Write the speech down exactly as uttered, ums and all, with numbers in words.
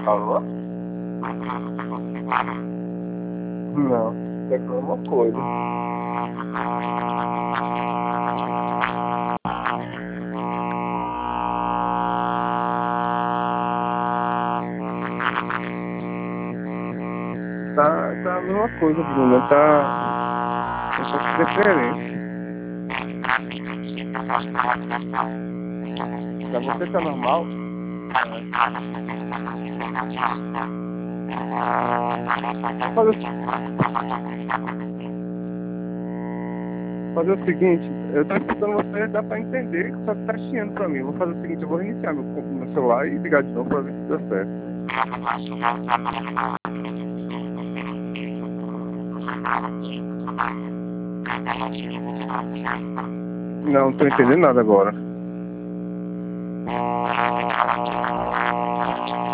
Alô? Não, é a mesma coisa. Tá, tá a mesma coisa, Bruna. Tá. Tá só diferente. Pra você tá normal? Fazer, fazer o seguinte, eu tô escutando você, dá pra entender, só que tá chiando pra mim. Vou fazer o seguinte, eu vou reiniciar meu, meu celular e ligar de novo pra ver se dá certo. Não, não tô entendendo nada agora.